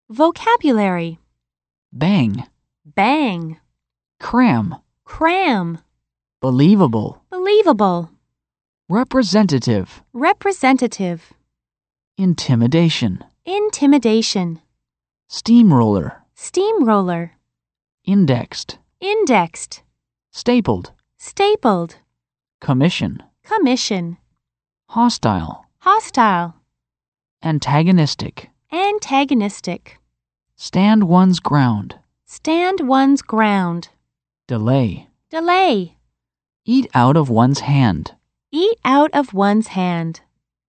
Vocabulary. Bang, Bang. cram, Cram. believable, Believable. representative, Representative. intimidation, Intimidation. steamroller, Steamroller. indexed, Indexed. stapled, Stapled. commission, Commission. hostile, Hostile. antagonistic, Antagonistic. stand one's ground, Stand one's ground. delay, Delay. eat out of one's hand. Eat out of one's hand.